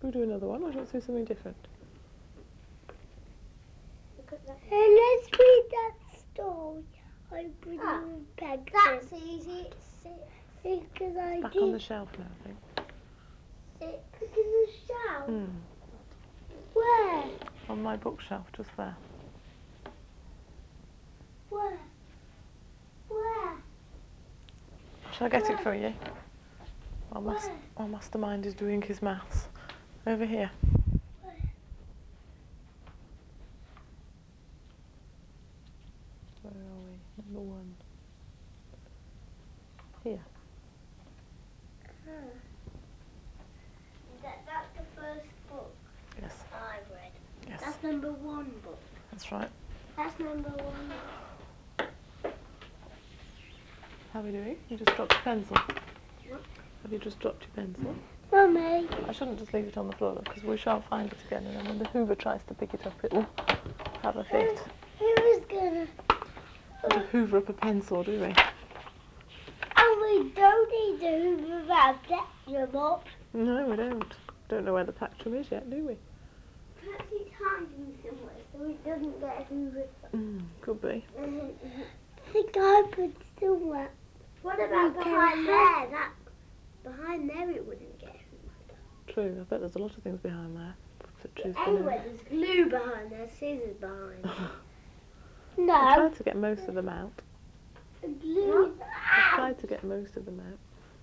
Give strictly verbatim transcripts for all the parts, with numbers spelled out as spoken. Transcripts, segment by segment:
We'll do another one, or do you want to do something different? Look at that. Hey, let's read that story. I bring Ah, you Pegs. That's easy. Six. Because I Back did. on the shelf now, I think. Six. Look in the shelf. Hmm. Where? On my bookshelf, just there. Where? Where? Shall I get Where? it for you? While, mas- Where? while Mastermind is doing his maths. Over here. Where? Where are we? Number one. Here. Huh. That, that's the first book Yes. I've read. Yes. That's number one book. That's right. That's number one book. How are we doing? You just dropped your pencil. What? Have you just dropped your pencil? Mummy. I shouldn't just leave it on the floor because we shan't find it again, and then when the Hoover tries to pick it up, it will have a fit. Who is gonna? We don't Hoover up a pencil, do we? And we don't need to hoover that them up. No, we don't. Don't know where the plectrum is yet, do we? Perhaps it's hiding somewhere so it doesn't get hoovered up. Mm, could be. I think I put it somewhere. What about behind there? That behind there it wouldn't get hoovered up. True, I bet there's a lot of things behind there. Such as Anyway, there's glue behind there, scissors behind there. No. I No. tried to get most of them out. Glue. I tried to get most of them out.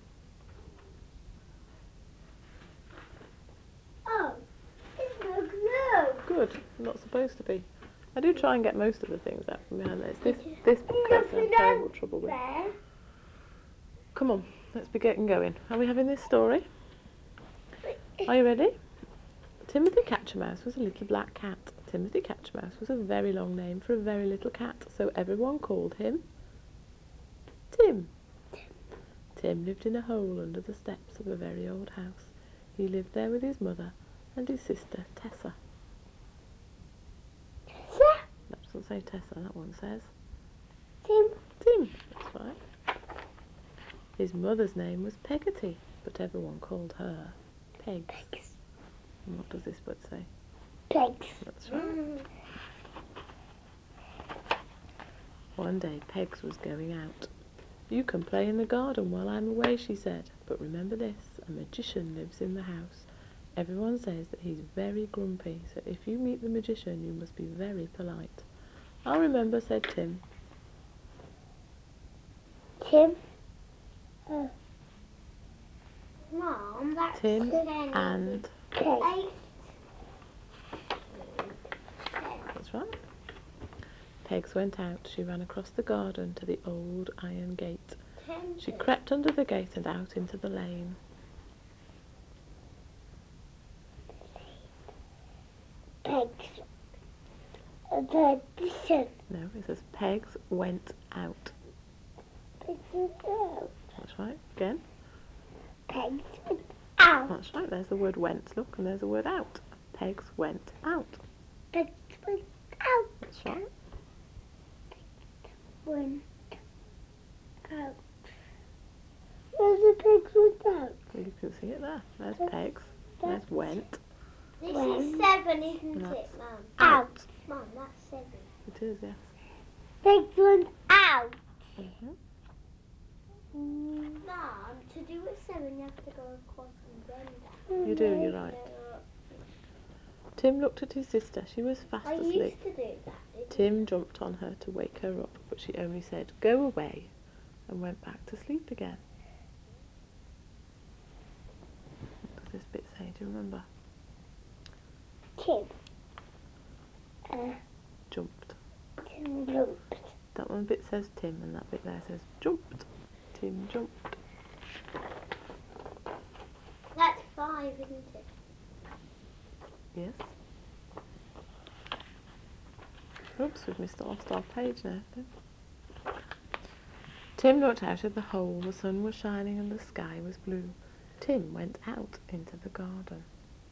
Oh, it's no glue. Good, not supposed to be. I do try and get most of the things out from behind there. It's this, this place I have terrible trouble with. Come on, let's be getting going. Are we having this story? Are you ready? Timothy Catchermouse was a little black cat. Timothy Catchermouse was a very long name for a very little cat, so everyone called him Tim. Tim lived in a hole under the steps of a very old house. He lived there with his mother and his sister Tessa. Tessa? That doesn't say Tessa, that one says Tim. Tim, that's right. His mother's name was Peggotty, but everyone called her Pegs. Pegs. And what does this bit say? Pegs. That's right. Mm. One day Pegs was going out. "You can play in the garden while I'm away," she said, "but remember this, a magician lives in the house. Everyone says that he's very grumpy, so if you meet the magician you must be very polite." "I'll remember," said Tim. Tim? Uh, Mom, that's Tim ten, and eight. That's right. Pegs went out. She ran across the garden to the old iron gate. Ten. She crept under the gate and out into the lane. Pegs. The No, it says Pegs went out. Pegs went out. That's right. Again. Pegs went out. That's right. There's the word went. Look, and there's the word out. Pegs went out. Pegs went out. That's right. Went out. Where's the pegs went out? Well, you can see it there. There's That's, Pegs. that's There's went. This went. Is seven, isn't That's it, Mum? out. Out. Mum, that's seven. It is, yes. Pegs went out. Mm-hmm. Mm. Mum, to do a seven you have to go across and then down. You do, you're right. Tim looked at his sister. She was fast I asleep. used to do that, didn't Tim I? jumped on her to wake her up, but she only said, "Go away," and went back to sleep again. What does this bit say? Do you remember? Tim. Uh, Jumped. Tim jumped. That one bit says Tim, and that bit there says jumped. Tim jumped. That's five, isn't it? Yes. Oops, we've missed lost our page now. Tim looked out of the hole. The sun was shining and the sky was blue. Tim went out into the garden.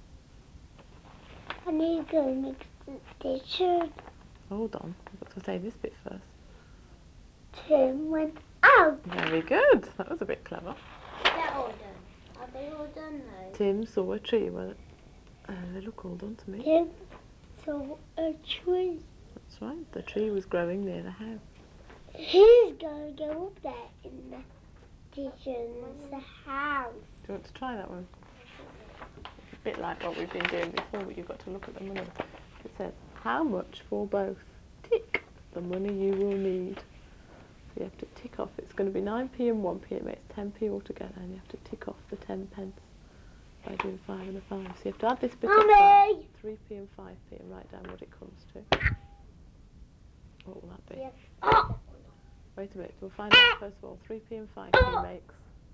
I need to go next to the station. Hold on, I've got to say this bit first. Tim went out. Very good. That was a bit clever. They're all done. Are they all done though? Tim saw a tree. Well, Uh, they look all done to me. Tim saw a tree. That's right, the tree was growing near the house. He's going to go up there in the kitchen's house. Do you want to try that one? It's a bit like what we've been doing before, but you've got to look at the money. It says, how much for both? Tick the money you will need. So you have to tick off, it's going to be nine p and one p, it makes ten p altogether, and you have to tick off the ten pence by doing five and a five. So you have to add this bit Mummy! up first, three p and five p, and write down what it comes to. What will that be? Yes. Oh. Wait a minute, we'll find out first of all. three p and five p makes...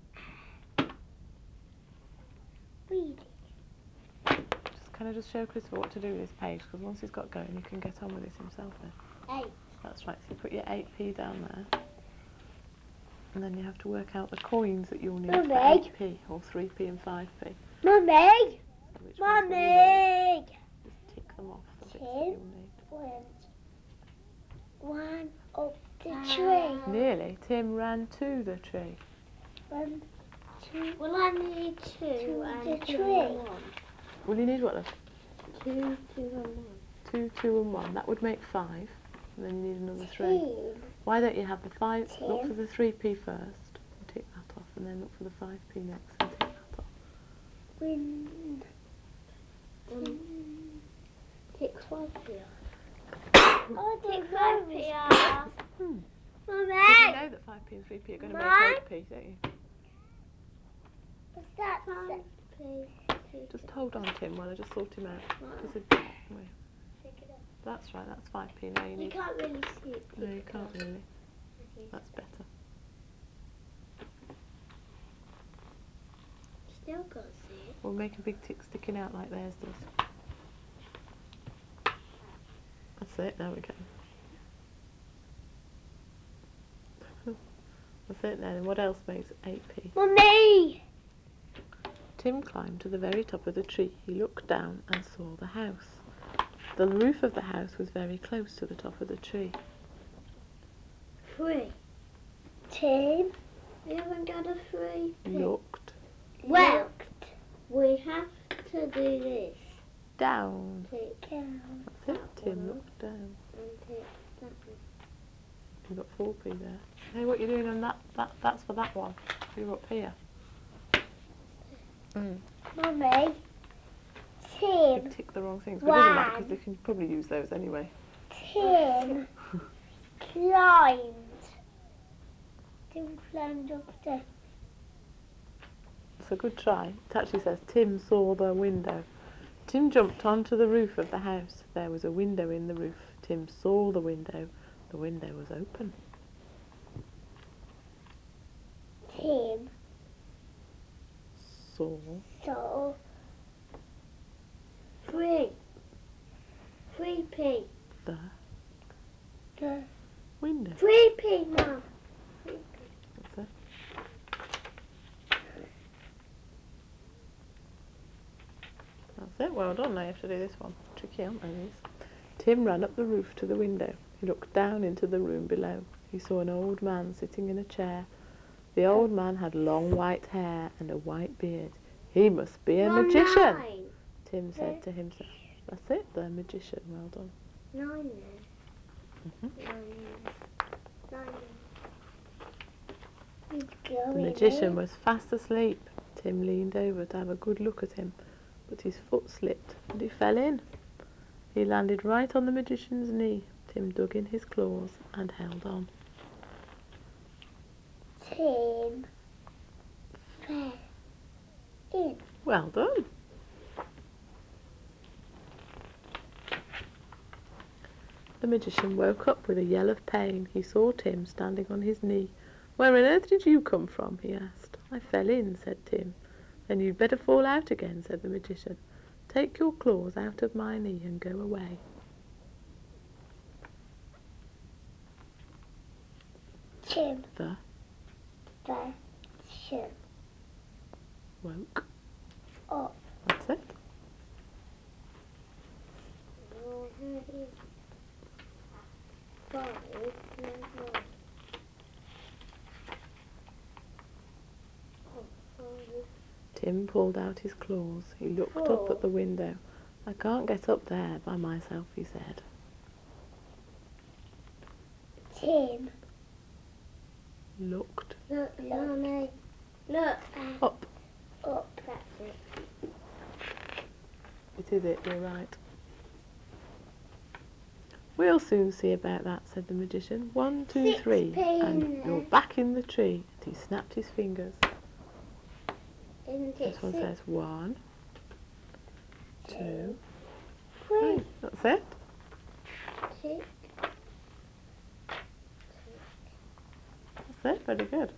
Read it. Just, can I just show Christopher what to do with this page? Because once he's got going, he can get on with it himself then. Eight. That's right, so you put your eight p down there. And then you have to work out the coins that you'll need Mummy. for eight p, or three p and five p. Mummy! So which ones will you Mummy! need? Just tick them off, the bits Tim that you'll need. went one up the tree. Nearly. Tim ran to the tree. One, two. Well, I need two, two and the two tree. And one. Will you need what, love? Two, two and one. Two, two and one. That would make five. And then you need another three. Tim. Why don't you have the five? Tim. Look for the three p first and tick that off, and then look for the five p next and tick that off. Win. Um, tick five p off. Oh, tick five p off. Hmm. Mummy! Because you know that five p and three p are going to make eight p, don't you? What's that? five p. Just hold on, Tim, while I just sort him out. There's a, wait. That's right, that's five p. Now you You need... can't really see it. No, you can't really. That's better. Still can't see it. We'll make a big tick sticking out like theirs does. That's it, there we go. That's it then. And what else makes eight p? Mummy! Tim climbed to the very top of the tree. He looked down and saw the house. The roof of the house was very close to the top of the tree. Three. Tim? We haven't got a three p. Looked. Well, looked. We have to do this. Down. Tick down. That's it. Tim looked down. And tick that one. You've got four p there. Hey, what you're doing on that, that, that's for that one. You're up here. Mm. Mummy, Tim. You've ticked the wrong things, but it doesn't matter because they can probably use those anyway. Tim climbed. Tim climbed up there. It's a good try. It actually says Tim saw the window. Tim jumped onto the roof of the house. There was a window in the roof. Tim saw the window. The window was open. Tim Saw. saw three. Three p. The. The. Window. Three p, Mum. Three p. That's it. That's it. Well done. Now you have to do this one. Tricky, aren't they, these? Tim ran up the roof to the window. He looked down into the room below. He saw an old man sitting in a chair. The old man had long white hair and a white beard. He must be a Mum, magician, nine. Tim said to himself. That's it, the magician. Well done. Nine then. Mm-hmm. Nine. Nine. The magician was fast asleep. Tim leaned over to have a good look at him, but his foot slipped and he fell in. He landed right on the magician's knee. Tim dug in his claws and held on. Tim fell in. Well done. The magician woke up with a yell of pain. He saw Tim standing on his knee. "Where on earth did you come from?" he asked. "I fell in," said Tim. "Then you'd better fall out again," said the magician. "Take your claws out of my knee and go away." Tim. The. Magician. Woke. Up. That's it. Five, nine. Oh, five. Tim pulled out his claws. He looked up at the window. I can't get up there by myself, he said. Tim. Looked. Look, Mummy. Look. Up. Up, that's it. It is it, you're right. We'll soon see about that, said the magician. One, two, Six three, and pins. you're back in the tree. And he snapped his fingers. Isn't it This one six? says one, two, Two. three. That's it. Six. That's it, very good.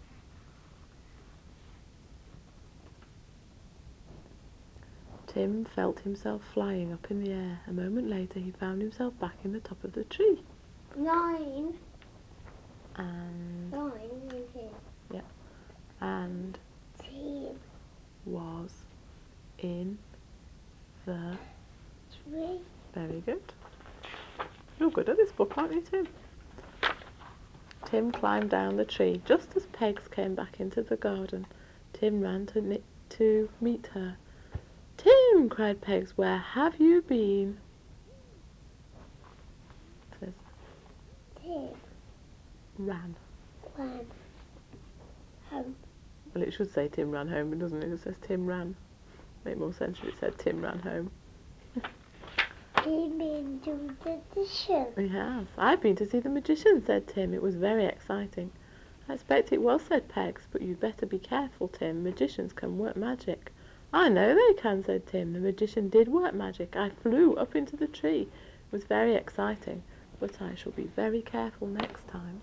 Tim felt himself flying up in the air. A moment later he found himself back in the top of the tree. Nine. And... Nine is here. Yeah. And... Tim. Was... In... The... Tree. Very good. You're good at this book, aren't you, Tim? Tim climbed down the tree. Just as Pegs came back into the garden, Tim ran to, to meet her. Tim, cried Pegs, where have you been? Says Tim. Ran. Ran. Home. Well, it should say Tim ran home, but doesn't it? It says Tim ran. Make more sense if it said Tim ran home. He's been to the magician. He has. I've been to see the magician, said Tim. It was very exciting. I expect it was, said Pegs, but you'd better be careful, Tim. Magicians can work magic. I know they can, said Tim. The magician did work magic. I flew up into the tree. It was very exciting, but I shall be very careful next time.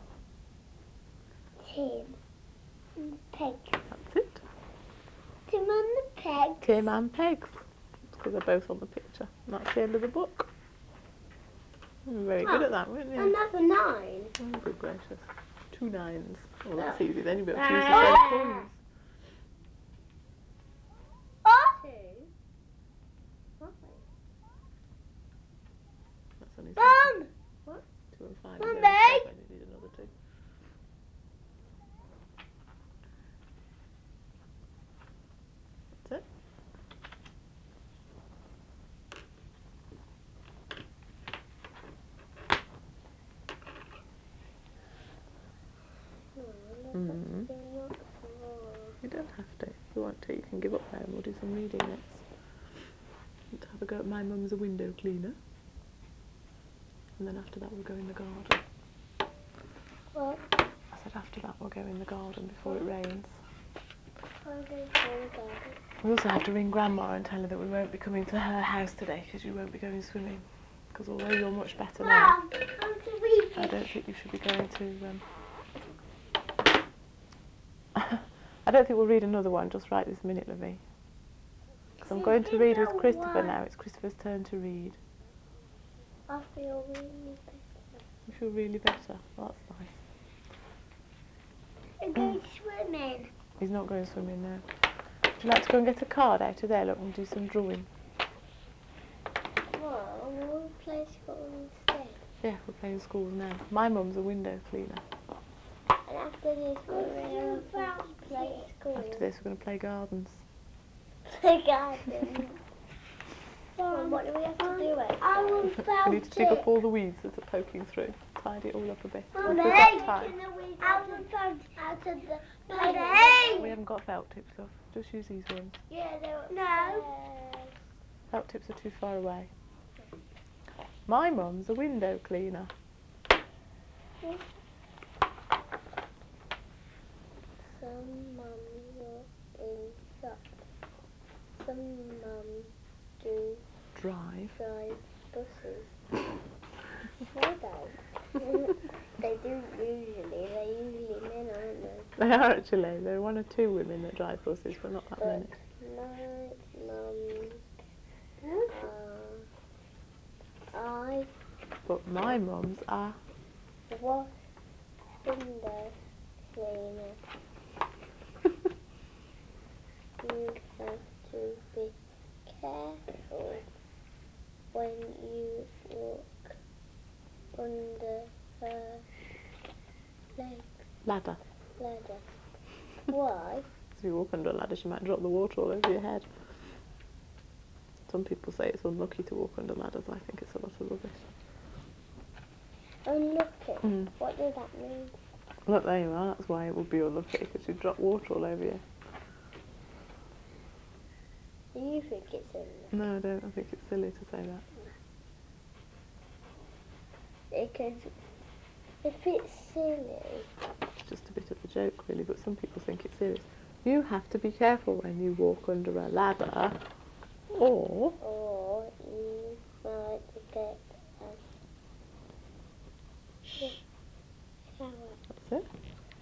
Tim. Peg. That's it. Tim and the Peg. Tim and Pegs. Because they're both on the picture. And that's the end of the book. You were very oh, good at that, weren't you? Another nine. Oh, good gracious. Two nines. Oh, that's oh. easy then. You'll be able to use the same coins. Oh. Two. Five. That's only Mum! seven. What? Two and five. Mum, Is only babe. seven. You need another two. That's it. Mm. You don't have to. If you want to, you can give up there and we'll do some reading next. Want to have a go at My Mum's a Window Cleaner. And then after that we'll go in the garden. What? I said after that we'll go in the garden before what? It rains. I'll go in the garden. We also have to ring Grandma and tell her that we won't be coming to her house today because you won't be going swimming. Because although you're much better Mom, now, I I don't think you should be going to... Um, I don't think we'll read another one just right this minute, Lovey. Because I'm going to read with Christopher now. It's Christopher's turn to read. I feel really better. You feel really better? Well, that's nice. I'm going swimming. He's not going swimming now. Would you like to go and get a card out of there, look, and do some drawing? Well, we'll play school instead. Yeah, we're playing schools now. My mum's a window cleaner. And after this, we're going to play school. After this, we're going to play gardens. Play gardens. Well, what do we have to do outside? We need to dig up all the weeds that are poking through. Tidy it all up a bit. Mummy, We've got time. I found out of the play. We haven't got felt tips, love. Just use these ones. Yeah, they're no. Felt tips are too far away. My mum's a window cleaner. Some mums are in shop. Some mums do Drive. drive buses. No, they. They do usually. They're usually men, aren't they? They are actually. There are one or two women that drive buses, but not that but many. My mums are. I. But my mum's a Wash window cleaner. You have to be careful when you walk under her legs. ladder. Ladder. Why? It's you walk under a ladder, she might drop the water all over your head. Some people say it's unlucky to walk under ladders. I think it's a lot of rubbish. Unlucky? Mm. What does that mean? Look, there you are. That's why it would be unlucky, because you'd drop water all over you. Do you think it's unlucky? No, I don't. I think it's silly to say that. Because if it's silly... It's just a bit of a joke, really, but some people think it's serious. You have to be careful when you walk under a ladder, or... Or you might get a shower. That's it.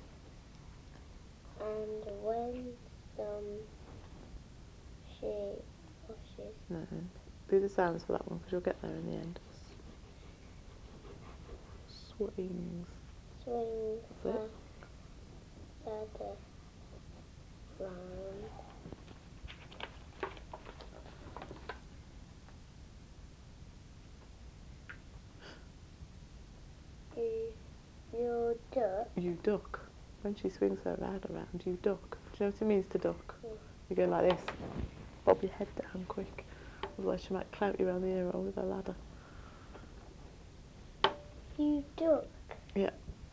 And when some she washes... No, do the sounds for that one, because you'll get there in the end. Swings. Swing That's her it. ladder round. You, you duck. You duck. When she swings her ladder around, you duck. Do you know what it means to duck? Yeah. You go like this. Bob your head down quick. Otherwise she might clout you around the ear roll with her ladder. You duck. Yeah.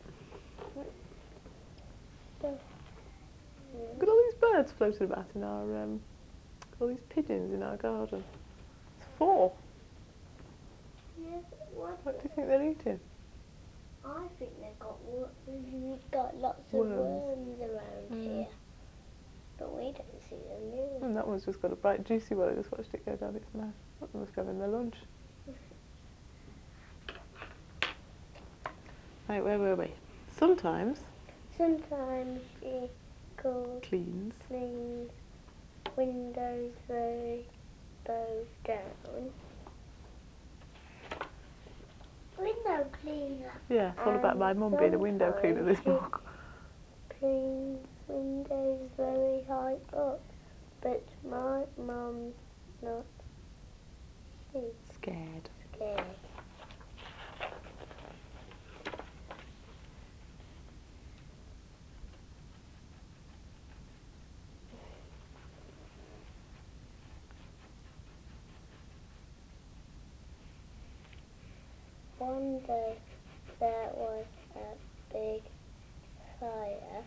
Duck. Look at all these birds floating about in our, um, all these pigeons in our garden. It's four. Yes, what? What do you think they're eating? I think they've got, we've got lots Worms. of worms around Mm. here. But we don't see them, do we? And that one's just got a bright juicy one. I just watched it go down its mouth. That must be having their lunch. Right, where were we? Sometimes Sometimes she calls cleans cleans windows very low down. Window cleaner. Yeah, it's all about my mum being a window cleaner, this book. Cleans windows very high up, but my mum's not. She's Scared. scared. One day there was a big fire.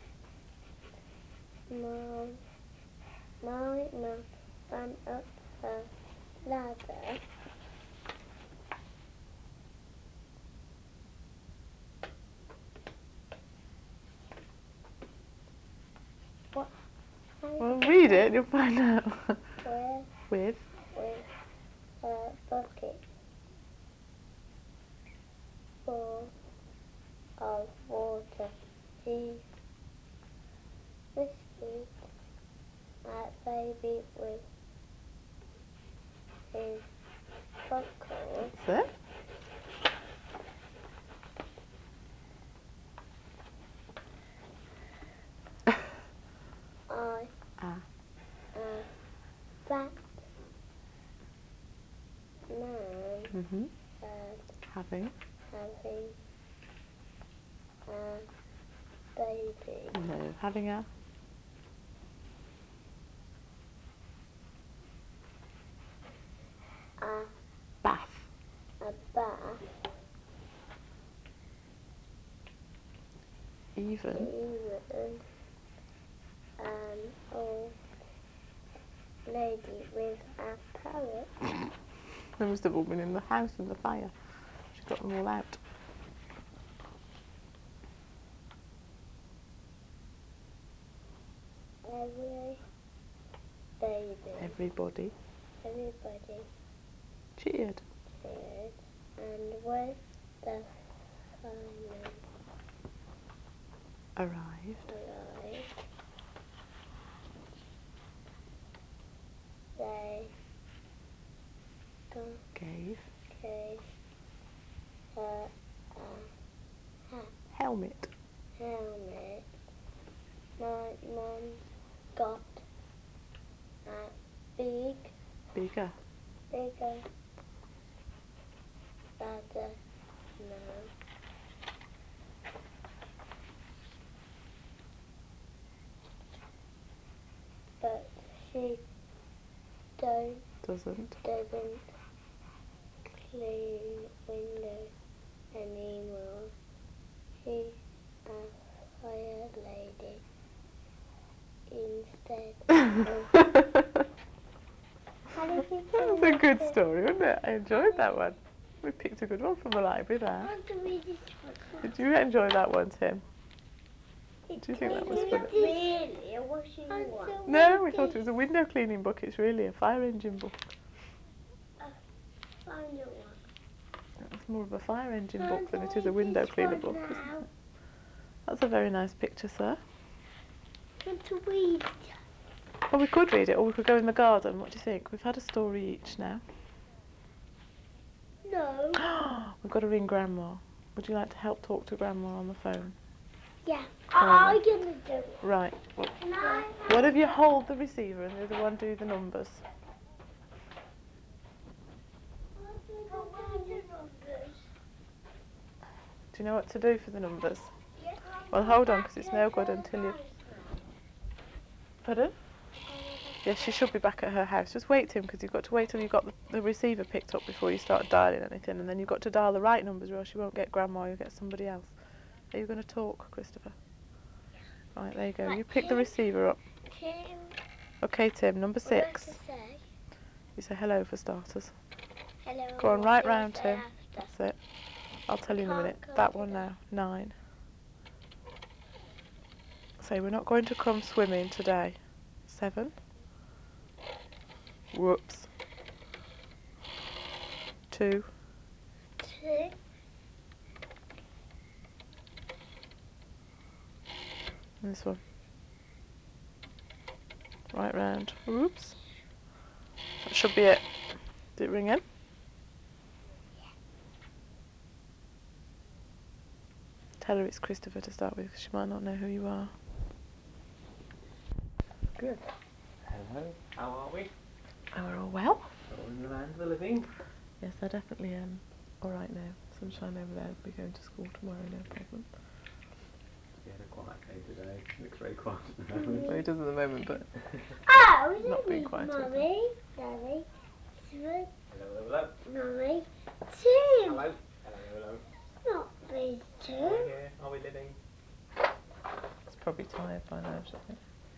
Mum, my mum ran up her ladder. What? Well, read it and you'll find out. Where? With? With a bucket full of water. She rescued a baby with his buckle. That's it. I, Ah. a fat man, Mm-hmm. said, Having. having a baby. No. Having a. A Bath. a bath. Even. Even an old lady with a parrot. There must have all been in the house in the fire. She got them all out. Every baby. Everybody Everybody cheered. cheered. And when the firemen Arrived. arrived, they Gave. gave her a hat, Helmet. helmet. My mum got a big, Bigger. bigger ladder now. don't Doesn't. doesn't clean windows anymore. He's a fire lady instead. That's a good story, wasn't it? I enjoyed that one. We picked a good one from the library there. I want to read this one. Did you enjoy that one, Tim? Do you think that was funny? Really, a washing one. No, we thought it was a window cleaning book. It's really a fire engine book. A fire one. It's more of a fire engine book than it is a window cleaner book, isn't it? That's a very nice picture, sir. I want to read. Well, we could read it, or we could go in the garden. What do you think? We've had a story each now. No. We've got to ring Grandma. Would you like to help talk to Grandma on the phone? Yeah. I'm going to do it. Right. Well, Can I? one of you hold the receiver and the other one do the numbers. But where's the numbers? Do you know what to do for the numbers? Yes. Well, hold on, because it's no good until you... Pardon? Yes, she should be back at her house. Just wait, Tim, because you've got to wait till you've got the, the receiver picked up before you start dialing anything, and then you've got to dial the right numbers or else you won't get Grandma, you'll get somebody else. Are you going to talk, Christopher? Right, there you go. You pick the receiver up. Tim. Okay, Tim, number six. What do I say? You say hello for starters. Hello. Go on, What right do I round, say Tim. after? That's it. I'll tell you in a Can't minute. go That to one that. now. Nine. Say, we're not going to come swimming today. Seven. Whoops. Two. Two. And this one. Right round. Whoops. That should be it. Did it ring in? Tell her it's Christopher to start with, because she might not know who you are. Good. Hello. How are we? Oh, we're all well? All in the land of the living. Yes, they're definitely um, all right now. Sunshine over there. We'll be going to school tomorrow, no problem. We had a quiet day today. It looks very quiet at the moment. Mm-hmm. Well, he does at the moment, but Oh, not being quiet. Mummy, Daddy, Hello, hello, hello. Mummy, Tim. Hello. Hello, hello. Not these two. Are we here? Are we living? It's probably tired by now, I think.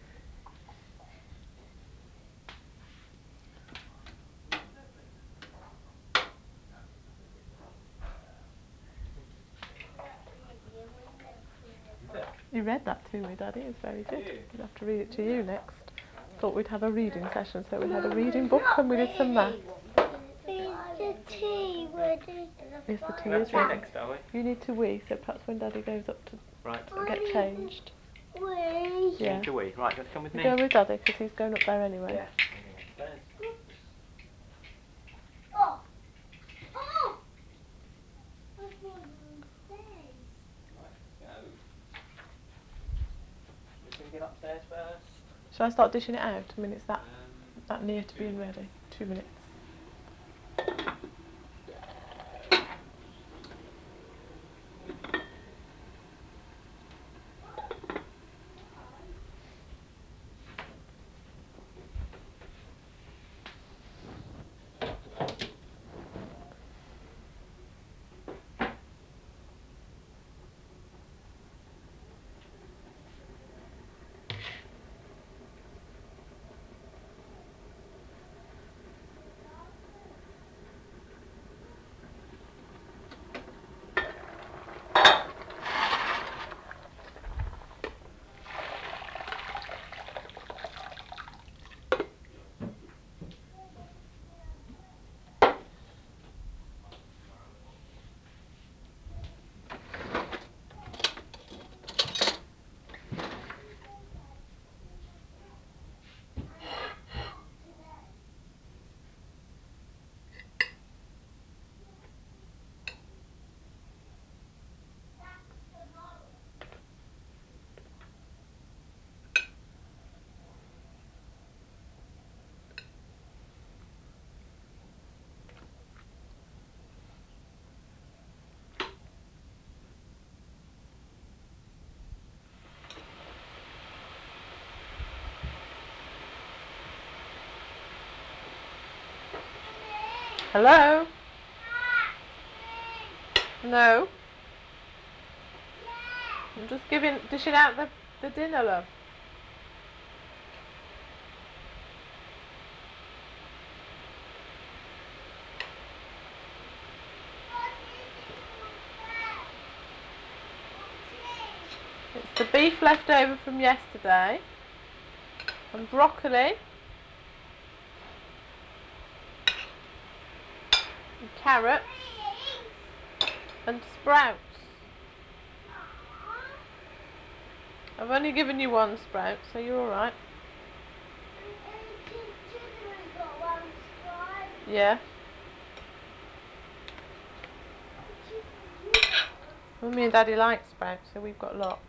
Is it? You read that to me, Daddy. It's very good. You? You'll have to read it to you next. Oh. Thought we'd have a reading session, so we had a reading book and we did some maths. It's the tea. Where did Yes, the tea We're is at tea ready. next, are we? You need to wee, so perhaps when Daddy goes up to Right. get changed. we? Yeah. Need to wee. Right, you want to come with You me? go with Daddy, because he's going up there anyway. Yeah. I'm going upstairs. Oh. Oh. I'm falling on the stairs. Right, let's go. Should we quickly get upstairs first? Shall I start dishing it out? I mean, it's that, Um, that near to two being minutes. ready. Two minutes. Hello? No? I'm just giving, dishing out the, the dinner, love. It's the beef left over from yesterday, and broccoli, and carrots, and sprouts. I've only given you one sprout, so you're alright. Yeah. Mummy and Daddy like sprouts, so we've got lots.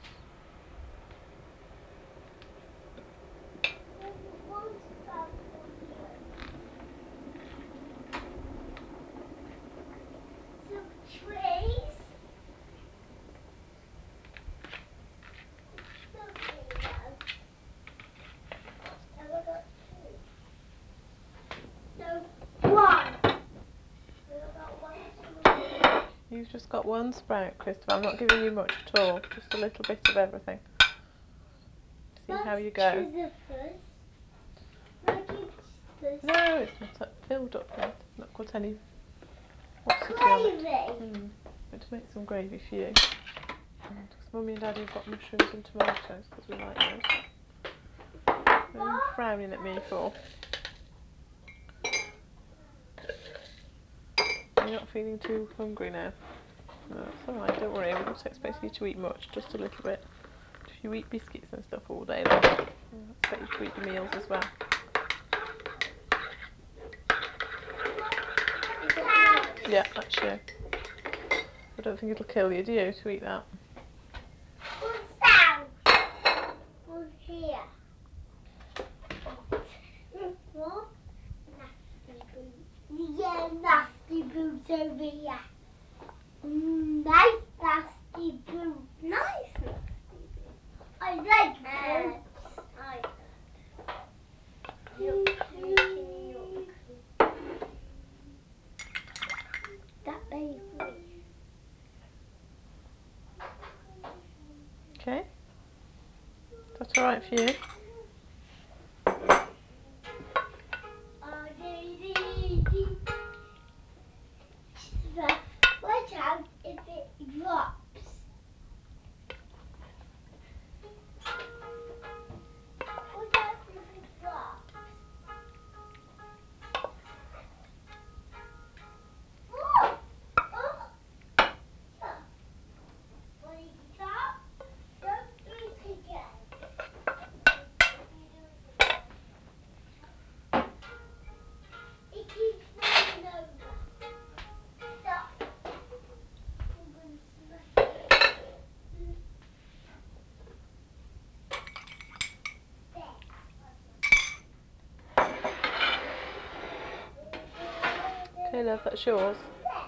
Some trees. It's lovely though. Have I got two? No, one. Have I got one sprout? You've just got one sprout, Christopher. I'm not giving you much at all, just a little bit of everything. See Let's how you go. choose the first. Like it's this. No, it's not up, filled up yet. Not got any. What's it on it? Gravy. Hmm. Going to make some gravy for you. Because Mummy and Daddy have got mushrooms and tomatoes because we like those. What are you frowning at me for? You're not feeling too hungry now? No, it's alright, don't worry. We're not expecting you to eat much, just a little bit. If you eat biscuits and stuff all day long, I expect you to eat your meals as well. Yeah, that's you. I don't think it'll kill you, do you, to eat that? What's down? What's here? What? Nasty boots. Yeah, nasty boots over here. Mm, nice nasty boots. Nice nasty boots. I like boots. I don't. Look, look. That baby. Okay. That's alright for you? Oh, dee, dee, dee. Watch out if it drops. Watch out if it drops. Oh! Oh! Yeah. When you drop, don't do it again. If you do it again, it keeps falling over. Stop. I'm going to smash it. There. Okay, love, that's yours.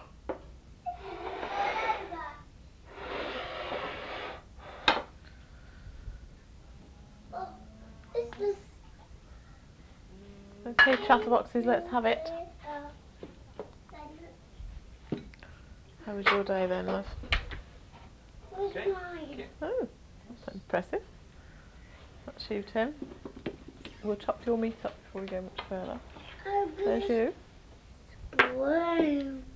Oh, it's this. Okay, chatterboxes, let's have it. How was your day then, love? Where's Okay. mine? Oh, that's impressive. That's you, Tim. We'll chop your meat up before we go much further. Oh, There's you. Blue.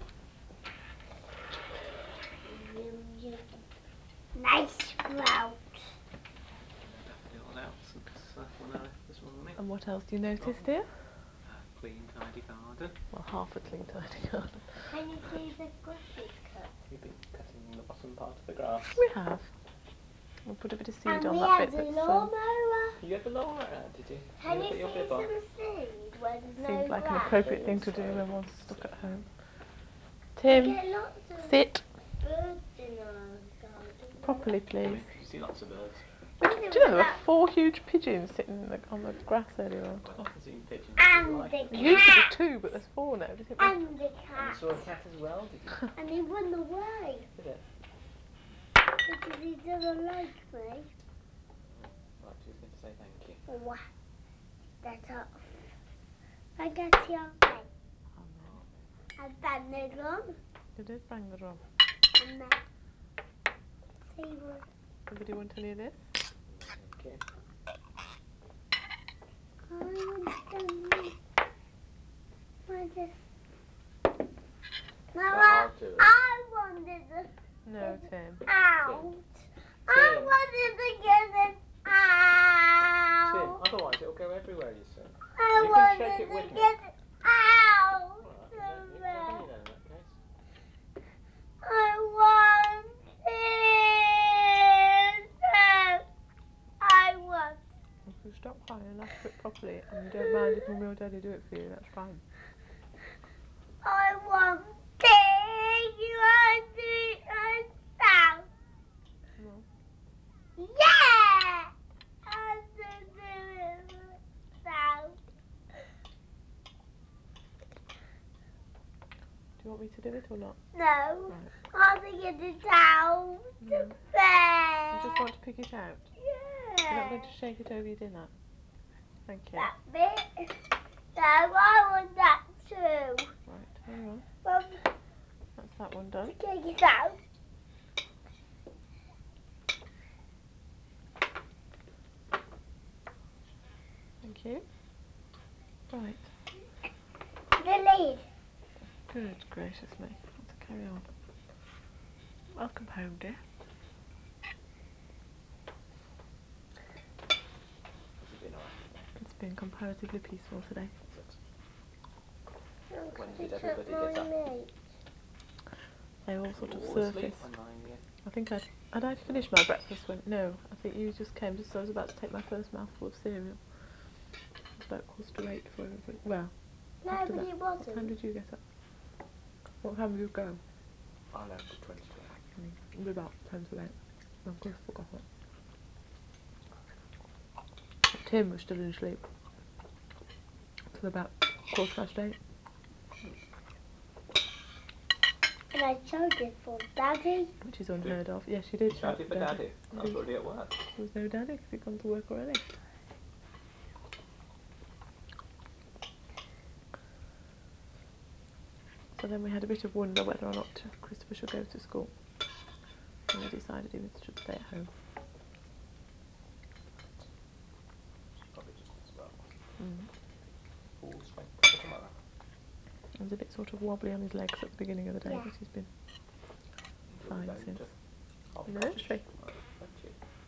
Yum, yum. Nice sprout. Definitely all out since uh, when I left this morning. And what else do you notice, Oh. dear? Uh, clean, tidy garden. Well, half a clean, tidy garden. Can you see the grass is cut? You've been cutting the bottom part of the grass. We have. We'll put a bit of seed And on we that had bit the that's... Um, lawnmower. You had the lawnmower out, did you? Can you you put your see bib on? some seed when there's seems no like an grass? appropriate thing It's to do when so one's stuck at home. We Tim, get lots of sit birds in our garden. properly, I please. mean, you see lots of birds. Do you know there were four huge pigeons sitting in the, on the grass earlier on? I've often seen pigeons. And Did you like the them? There used to be cat. two, but there's four now. Do you think we... And the And you cat. saw a cat as well, did you? And he run away. Did it? Because he doesn't like me. Right, she was going to say thank you. Wah. That's off. I got your face. I'm not. I bang the drum. You did bang the drum. And then table. Anybody want any of this? No, thank you. I want them. I just. No, So I, I'll do it. I wanted to No, get Tim. it out. Tim. I wanted to get it out. Tim, otherwise it'll go everywhere, you see. I You can wanted shake it to with me. get it out. Alright, then you can have any then in that case. I want it. I want. If you stop crying and ask for it properly, and you don't mind if Mummy or Daddy do it for you, that's fine. I want it. You want it now. No. Yeah. I want to do it now. Do you want me to do it or not? No. Right. I want to get it out. No. The bed. You just want to pick it out? Yeah. You're not going to shake it over your dinner? Thank you. That bit. No, I want that too. Right, hang on. Mum, That's that one done. take it out. Thank you. Right. The lid. Good gracious me. Let's carry on. Welcome home, dear. Has it been alright today? It's been comparatively peaceful today. Good. When did everybody get up? They all sort of All surfaced. asleep when I... Uh, I think I'd, had I finished my breakfast when... No, I think you just came just as I was about to take my first mouthful of cereal. It was about quarter to eight before everybody... Well, No, after but that. it wasn't. What time did you get up? What time did you go? I left at twenty to eight. Mm, it was about ten to eight. Of course I forgot it. Tim was still asleep. Till about quarter past eight. And I showed it for Daddy. Which is unheard of. Yes, you did You show showed it it for for Daddy. Daddy. I was already at work. There was no Daddy because he'd gone to work already. So then we had a bit of wonder whether or not Christopher should go to school. And we decided he should stay at home. Probably just as well. Mm. Full strength for tomorrow. He was a bit sort of wobbly on his legs at the beginning of the day, Yeah. but he's been You'll fine be going since. to Harvey The Cottage. nursery. Oh, won't you?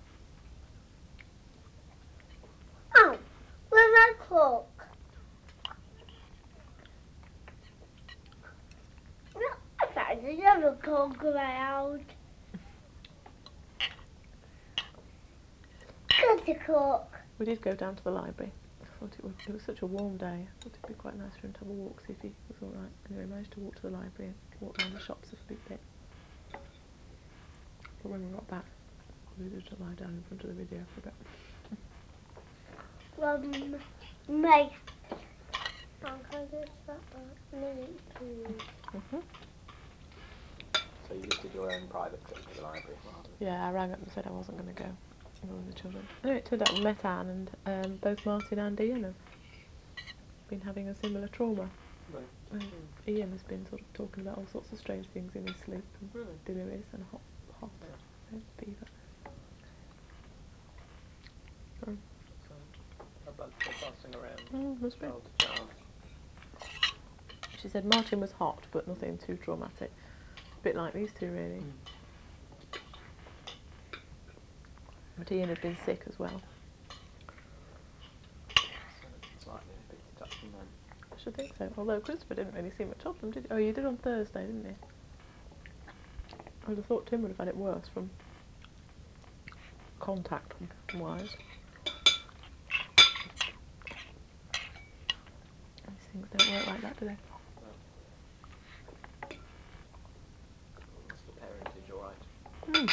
Oh, where's my clock? No, I found another clock around. That's a clock. We did go down to the library. I thought it, would, it was such a warm day. I thought it'd be quite nice for him to have a walk, see if he was all right. Anyway, we managed to walk to the library and walk around the shops a big bit. But when we got back, we needed to lie down in front of the video for a bit. Um, my. I'm going to start me, please. Mm-hmm. So you just did your own private trip to the library rather than... Yeah, I rang up and said I wasn't going to go with all the children. Anyway, it turned out we met Anne, and um, both Martin and Ian have been having a similar trauma. Really? And Mm. Ian has been sort of talking about all sorts of strange things in his sleep, and Really? delirious and hot, hot, Yeah. no fever. Um, So, a blood flow passing around mm, must be. child to child. She said Martin was hot, but nothing too traumatic. A bit like these two, really. Mm. But Ian had been sick as well. So it's likely they picked it up from them. I should think so. Although Christopher didn't really see much of them, did he? Oh, you did on Thursday, didn't you? I would have thought Tim would have had it worse from contact-wise. These things don't work like that, do they? No. Unless the parent is alright. Mm.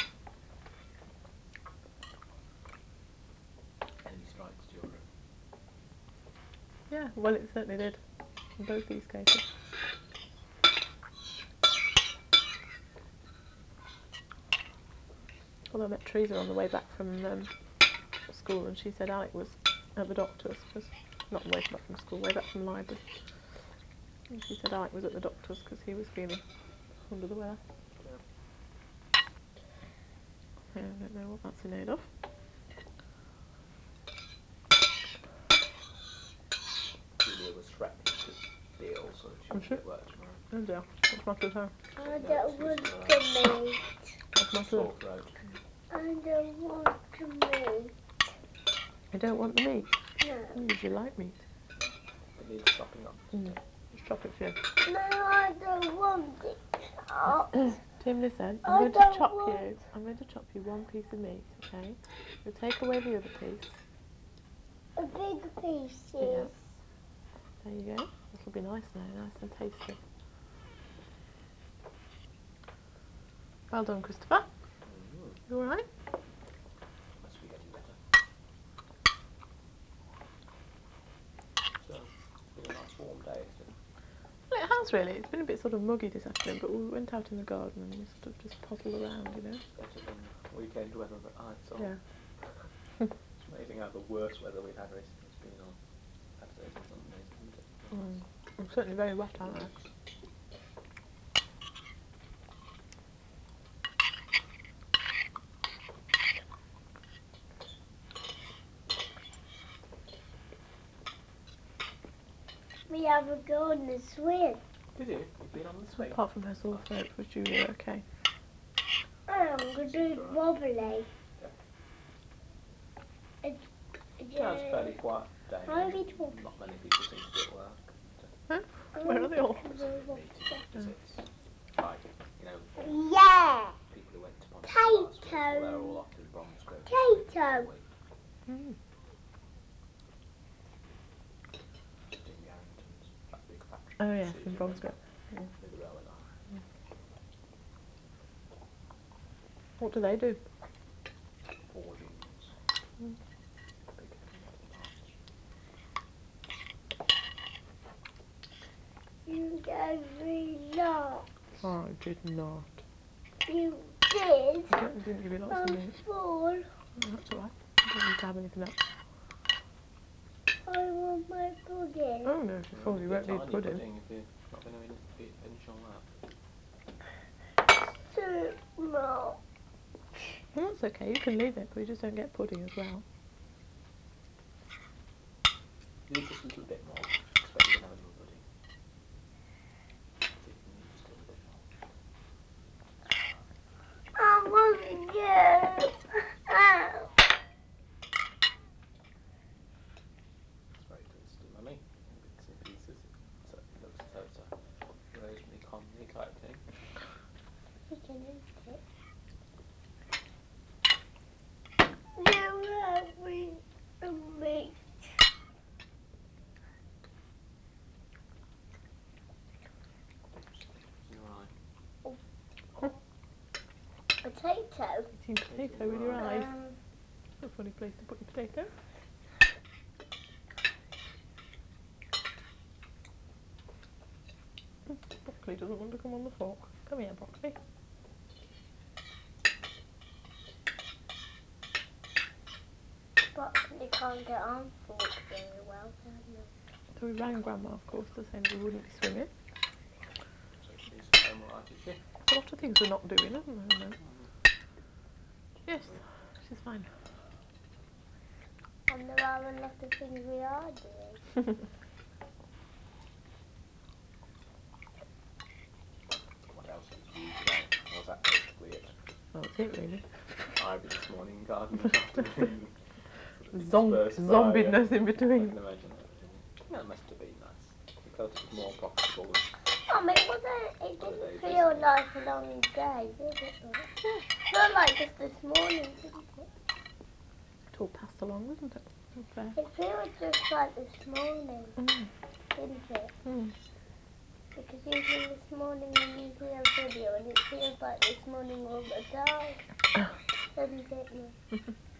Any strikes children. Yeah, well, it certainly did in both these cases. Although I met Teresa on the way back from um, school, and she said Alec was at the doctor's, because not the way back from school, way back from the library. She said Ike was at the doctor's because he was feeling under the weather. Yeah. I don't know what that's made of. Julia was threatening to deal so that she won't get work tomorrow. Oh dear. What's the matter with her? I No don't want excuse for to her. meet. What's the matter with Sore throat. I don't want to meet. You don't want the meat? No. Oh, did you like meat? It needs chopping up. Mm. Just chop it for you. No, I don't want it chopped. Tim, listen. I'm I going to don't chop want- you. I'm going to chop you one piece of meat, okay? You'll take away the other piece. A big piece, Yeah. yes. There you go. This will be nice now, nice and tasty. Well done, Christopher. Mm. You all right? Must be getting better. So, it's been a nice warm day, has it? Well, it has really. It's been a bit sort of muggy this afternoon, but we went out in the garden and we sort of just pottled around, you know. It's better than weekend weather that I saw. Yeah. It's amazing how the worst weather we've had recently has been on Saturdays and Sundays, isn't it? Mm. It's certainly very wet out there. We have a go on the swing. Did you? You've been on the swing? Apart from her sore throat, was Julia okay? I'm going to do it wobbly. Yeah. It's, Yeah, it's a fairly quiet day. Why are we talking? Not many people seem to be at work. Huh? Where are they all? Obviously, meeting visits. Like, you know, Yeah. people who went to Pontypridd Tato. last week, well, they're all off to Bromsgrove this week. Tato. Week. Mm. Visiting the Arringtons, that big factory. Oh yes, See in it Bromsgrove. Near the railway line. What do they do? Forgings. Mm. Big heavy metal parts. You gave me lots. I did not. You did. I didn't, didn't give you lots of I'm meat. full. Oh, that's alright. I don't need to have anything else. I want my pudding. Oh no, if you're full, you won't need tiny pudding. pudding if you're not going to finish all that. So much. Well, that's okay, you can leave it, but you just don't get pudding as well. Leave just a little bit more. Expect you to have a little pudding. See if you can eat just a little bit more. I want you. Oh. It's very tasty, Mummy. In bits and pieces. It certainly looks as though it's a Rosemary Conley type thing. You can eat it. You have me a meat. Oops, it's in your eye. Oh. Oh. Potato. Eating potato with your eyes. Um, That's a funny place to put your potato. Broccoli doesn't want to come on the fork. Come here, broccoli. broccoli can't get on fork very well, can they? So we rang Grandma, of course, to say that we wouldn't be swimming. So she's home alright, is she? A lot of things we're not doing, isn't there? No. Mm. Yes, she's fine. And there are a lot of things we are doing. What else did you do today? Or was that basically it? Well, that's it, really. Ivy this morning, garden this afternoon. Sort of Zom dispersed by, zombiness uh, in I between. can imagine that. Yeah, it must have been nice. You felt it was more profitable than Um, it wasn't, it other didn't days feel recently. like a long day, did it? It felt like just this morning, didn't it? It all passed along, wasn't it? Unfair. It feels just like this morning, Mm. didn't it? Mm. Because usually this morning when you see a video and it feels like this morning all the time, doesn't it? No?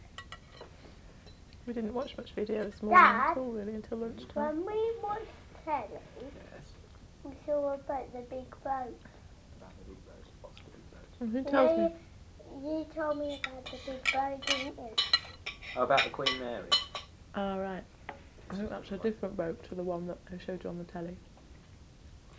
We didn't watch much video this morning Dad, at all, really, until lunchtime. when we watched telly, Yes. we saw about the big boat. About the big boat. What's the big boat? And who You tells know, me? you, you told me about the big boat, didn't you? Oh, about the Queen Mary. Ah, right. I This think is that's the a boat. different boat to the one that I showed you on the telly.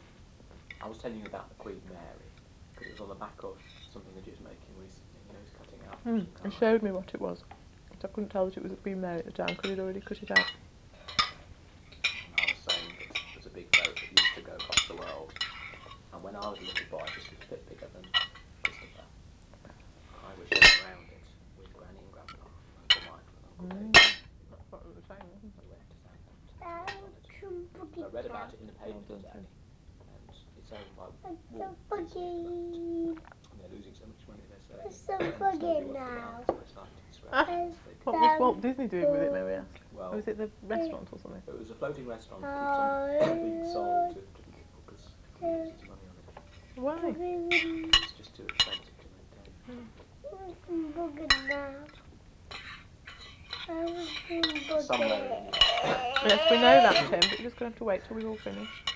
I was telling you about the Queen Mary because it was on the back of something that he was making recently. You know, he's cutting out Mm, some he card. showed me what it was. But I couldn't tell that it was a Queen Mary at the time because he'd already cut it out. And I was saying that there's a big boat that used to go across the world. And when I was a little boy, just a little bit bigger than Christopher, I was shown around it with Granny and Grandpa and Uncle Michael and Uncle Mm, David. that's what we were saying, wasn't We it? went to Southampton and went on it. I read about it in the paper Well done, today, Tim. and it's owned by So Walt Disney, fucking. and they're losing so much money. They're saying It's so almost nobody fucking wants to buy now. it, so they're starting to scrap Ah, things. They what can. was Walt Disney doing with it, may we ask? Well, Or was it the restaurant or something? it was a floating restaurant that keeps on being sold to different people because he loses money on it. Why? It's just too expensive to maintain. Somewhere in the Yes, we know that, Tim, but you're just going to have to wait till we've all finished.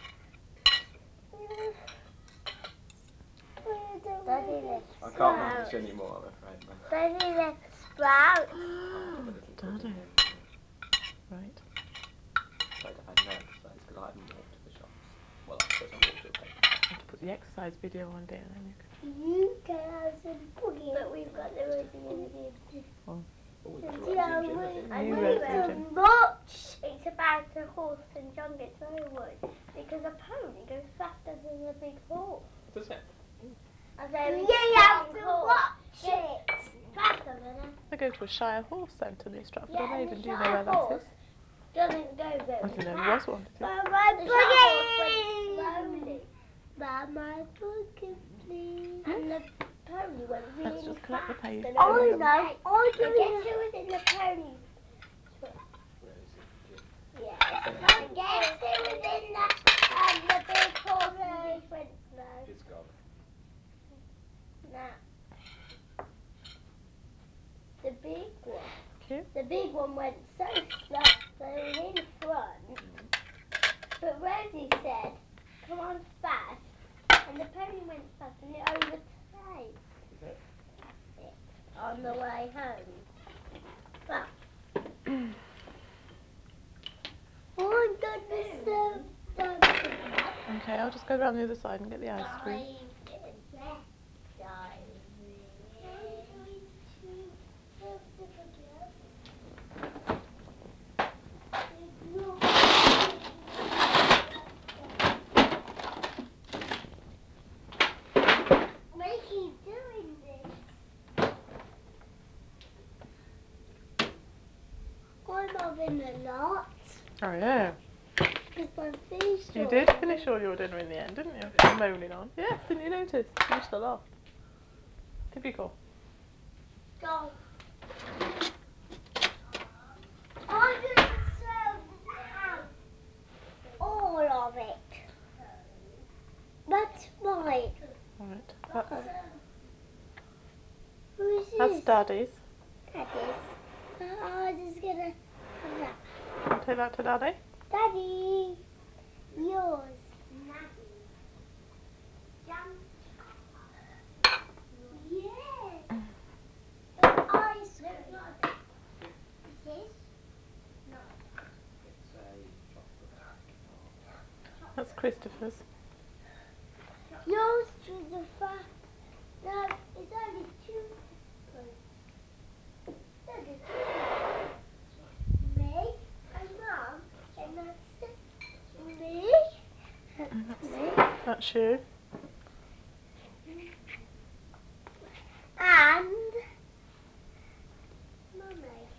I can't have this anymore, I'm afraid, Mum. Daddy, let's sprout. I'll have a little pudding Daddy. in. Right. I'm afraid I've had no exercise because I haven't walked to the shops. Well, I suppose I walked to a paper shop. I have to put the exercise video on, dear, then you can... You can have some pudding. But we've got the rosy Indian. Oh. Oh, we've got a rosy Jim, I think. I You know rosy very Jim. much. It's about a horse and John gets very worried because a pony goes faster than a big horse. Does it? A very you have to watch it. Faster than a... They go to a Shire Horse Centre near Stratford on Yeah, and Avon. the Do you know Shire where that horse is? doesn't go very I didn't know fast. there was one, did you? But my the Shire horse went slowly. But my pumpkin, please. And the pony went really Let's just collect the fast. page. And Oh, I no. know. I know. Guess who was in the pony? Rosie Jim. Yes. And guess who was in the, um, the big horse and just went slow? It's gone. No. The big one. Cute. The big one went so slow. So it was in front. Mm. But Rosie said, come on fast. And the pony went fast and it overtakes. Is it? It on the way home. But oh, that is so Okay, I'll just go around the other side and get the ice cream. Making doing this. I'm having a lot. Oh, yeah. Because I'm finished. You did finish all your dinner in the end, didn't you? You're moaning on. Yes, didn't you notice? Finished a lot. Typical. Go. I'm going to throw out all of it. That's mine. Right. That, Who's that's this? Daddy's. Daddy's. I'm just going to have that. I'll take that to Daddy. Daddy. Yours. Daddy. Jump. Yes. Ice cream. Is this? No. It's a chocolate. That's Christopher's. Yours to the far. No, it's only two peppers. Only two. Me and Mum That's and right. that's That's right. me. That's me. That's you. And Mummy.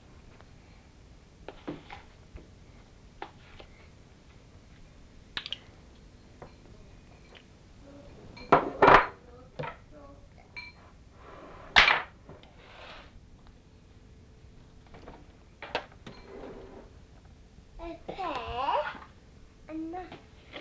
A pear and a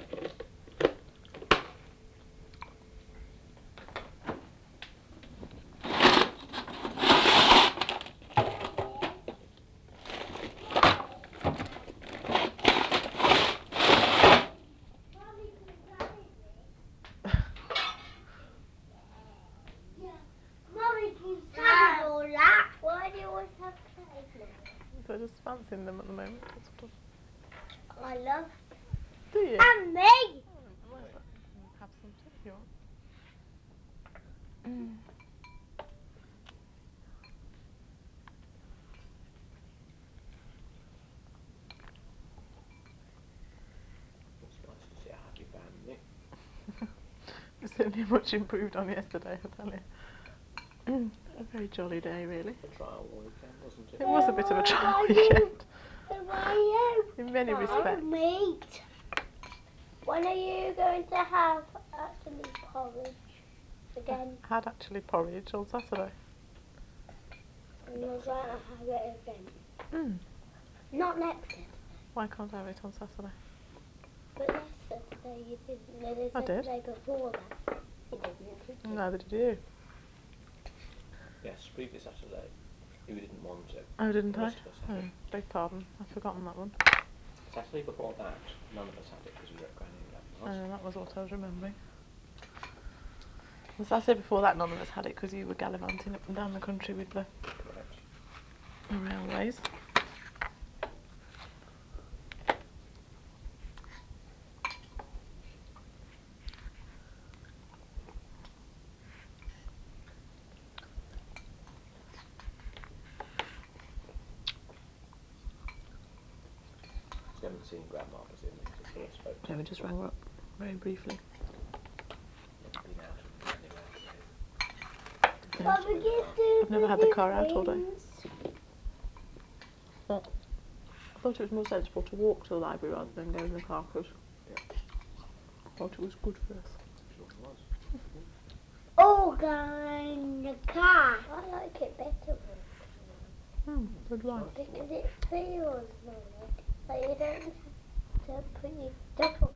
Mommy can drive it. Yeah. Mommy can drive all that. Why do you always have clothes, Mummy? They're just fancying them at the moment. That's what. I love. Do you? And me. Oh, I might have some too. You're much improved on yesterday, I tell you. A very jolly day, really. A trial weekend, wasn't it? It was a bit of a trial weekend. In many respects. Meat. When are you going to have actually porridge again? I had actually porridge on Saturday. And you're going to have it again. Mm. Not next Saturday. Why can't I have it on Saturday? But last Saturday you didn't. No, the I did. Saturday before that you didn't. Neither did you. Yes, previous Saturday. You didn't want to. Oh, didn't the I? rest of us had Oh, it. beg pardon. I've forgotten that one. Saturday before that, none of us had it because we were at Granny and Grandma's. Oh, that was what I was remembering. The Saturday before that, none of us had it because you were gallivanting up and down the country with the, Correct. the railways. So you haven't seen Grandma, presumably, since you last spoke to No, her. we just rang her up very briefly. Not been out anywhere, really. But we get to I've never had the car out all day. Oh. I thought it was more sensible to walk to the library rather than go in the car because Yeah. I thought it was good for us. Sure it was. Oh, going in the car. I like it better walking. Hmm, so do I. Right. Because it feels more like, like you don't have to put your stuff up